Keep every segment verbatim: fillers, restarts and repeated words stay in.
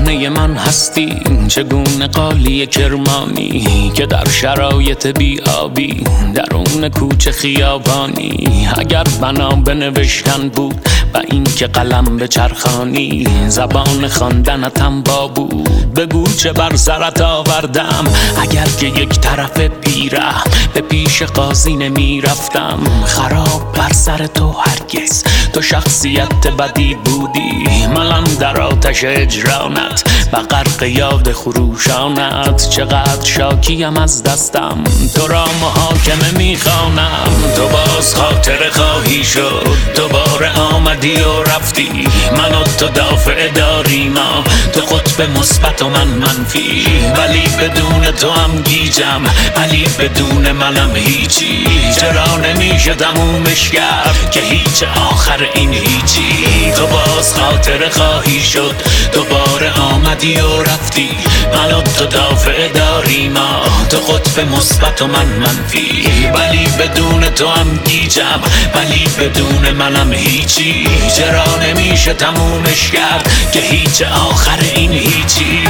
خانه من هستی، چگونه قالی کرمانی که در شرایط بی آبی درون کوچه خیابانی. اگر بنا به نوشتن بود و این که قلم به چرخانی، زبان خواندنتم با بود بگو چه بر سرت آوردم. اگر که یک طرف پیره به پیش قاضی نمی رفتم، خراب بر سر تو هرگز تو شخصیت بدی بودی. ملم در آتش اجرانت و غرق یاد خروشانت، چقدر شاکیم از دستم تو را محاکمه میخوانم. تو باز خاطر خواهی شد، دوباره آمدی و رفتی، من و تو دافع داریم، تو قطب مثبت و من منفی. ولی بدون تو هم گیجم، ولی بدون منم هیچی. چرا نمیشه تمومش کرد که هیچ آخر این هیچی. تو باز خاطر خواهی شد، دوباره آمدی و رفتی، من و تو دافع داریم، تو قطب مثبت و من منفی. ولی بدون تو هم گیجم، ولی بدون منم هیچی. چرا نمیشه تمومش کرد که هیچ آخر این هیچی.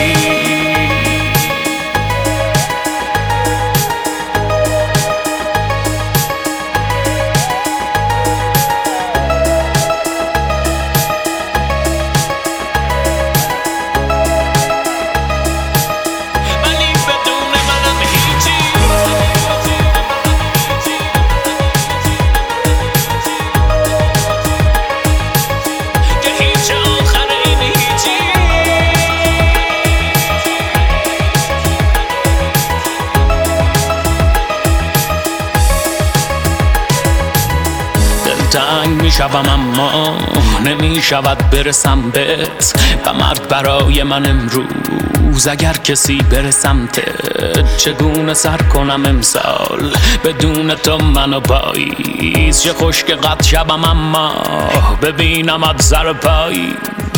تنگ می شوم اما نمی شود برسم بهت، و مرگ برای من امروز اگر کسی بره سمتت. چگونه سر کنم امسال بدون تو منو پاییز، چه خوش که قد شبم اما ببینمت سر پایی.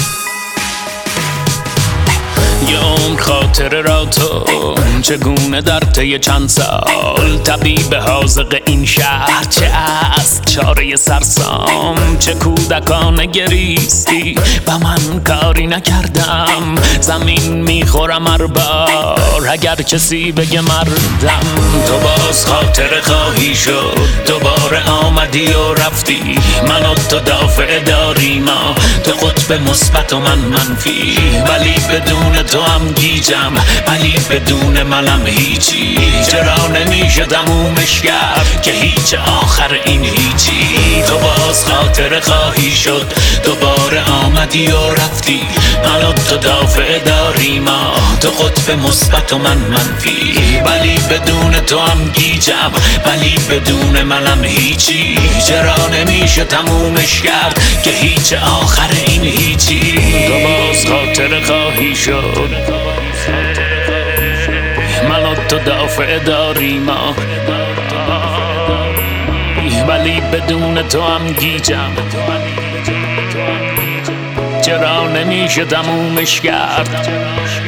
یه عمر خاطره را تو چگونه در طی چند سال، طبیب حاذق این شهر چه است چاره سرسام. چه کودکانه گریستی و من کاری نکردم، زمین میخورم هر بار اگر کسی بگه مردم. تو باز خاطره خواهی شد، دوباره آمدی و رفتی، من و تو دافع داریم، تو قطب مثبت و من منفی. ولی بدون تو هم گیجم، ولی بدون منم هیچی. چرا نمیشه تمومش کرد که هیچ آخر این هیچی. تو باز خاطره خواهی شد، دوباره آمدی و رفتی، من و تو دافع داریم، تو قطب مثبت و من منفی. ولی بدون تو هم گیجم، ولی بدون منم هیچی. چرا نمیشه تمومش کرد که هیچ آخر این هیچی. تو باز خاطره خواهی شد، من و تو دافع داریم، ولی بدون تو هم گیجم. چرا نمیشه تمومش کرد.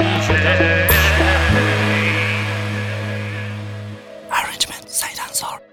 Arrangement سعید انصار.